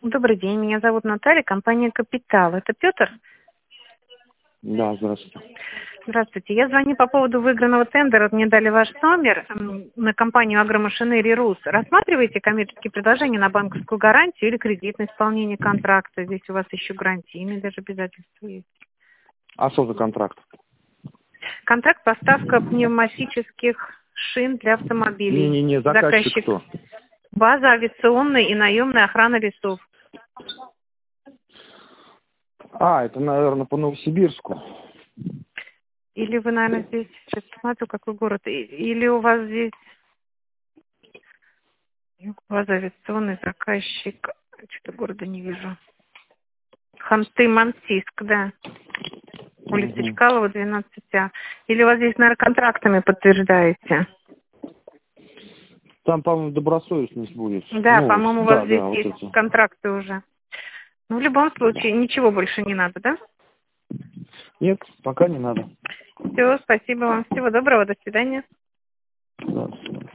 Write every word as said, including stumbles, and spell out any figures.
Добрый день, меня зовут Наталья, компания «Капитал». Это Петр? Да, здравствуйте. Здравствуйте. Я звоню по поводу выигранного тендера. Мне дали ваш номер м, на компанию «Агромашинерий РУС». Рассматриваете коммерческие предложения на банковскую гарантию или кредит на исполнение контракта? Здесь у вас еще гарантийные даже обязательства есть. А что за контракт? Контракт поставка пневматических шин для автомобилей. Не-не-не, заказчик кто? База авиационная и наемная охрана лесов. А, это, наверное, по Новосибирску. Или вы, наверное, здесь... Сейчас посмотрю, какой город. И- Или у вас здесь... База авиационный заказчик. Что-то города не вижу. Ханты-Мансийск, да. Улица Мгм. Чкалова, двенадцать А. Или у вас здесь, наверное, контрактами подтверждаете? Там, по-моему, добросовестность будет. Да, Ну, по-моему, у да, вас здесь да, вот есть это. контракты уже. Ну, в любом случае, ничего больше не надо, да? Нет, пока не надо. Все, спасибо вам. Всего доброго, до свидания. Да.